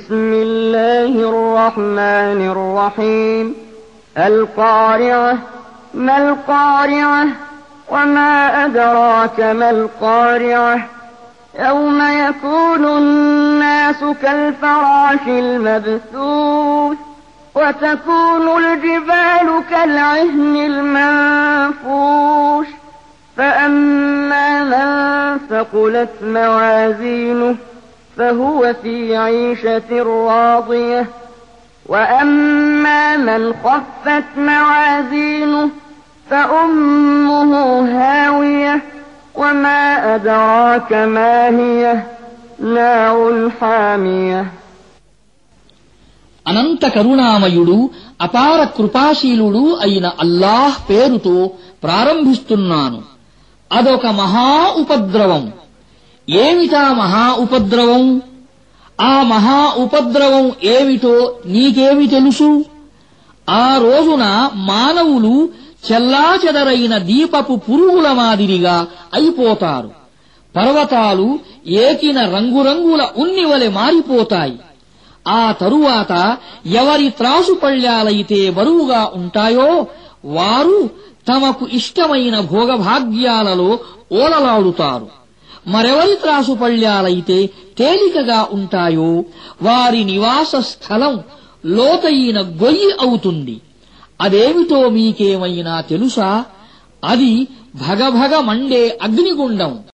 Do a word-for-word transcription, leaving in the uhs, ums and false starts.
بسم الله الرحمن الرحيم القارعة ما القارعة وما أدراك ما القارعة يوم يكون الناس كالفراش المبثوث وتكون الجبال كالعهن المنفوش فأما من ثقلت موازينه فهو في عيشة راضية وأما من خفت موازينه فأمه هاوية وما أدراك ما هي نار حامية. అనంత కరుణామయుడు అపార కృపాశీలుడు అయిన అల్లాహ్ పేరుతో ప్రారంభిస్తున్నాను. అదొక మహా ఉపద్రవం. ఏమిటా మహా ఉపద్రవం? ఆ మహా ఉపద్రవం ఏమిటో నీకేమి తెలుసు? ఆ రోజున మానవులు చెల్లాచెదరైన దీపపు పురుగుల మాదిరిగా అయిపోతారు. పర్వతాలు ఏకిన రంగురంగుల ఉన్నివలె మారిపోతాయి. ఆ తరువాత ఎవరి త్రాసుపళ్ళ్యాలైతే బరువుగా ఉంటాయో వారు తమకు ఇష్టమైన భోగభాగ్యాలలో ఓలలాడుతారు. మరెవరి త్రాసుపళ్ళ్యాలైతే తేలికగా ఉంటాయో వారి నివాస స్థలం లోతైన గొయ్యి అవుతుంది. అదేమిటో మీకేమైనా తెలుసా? అది భగభగ మండే అగ్నిగుండం.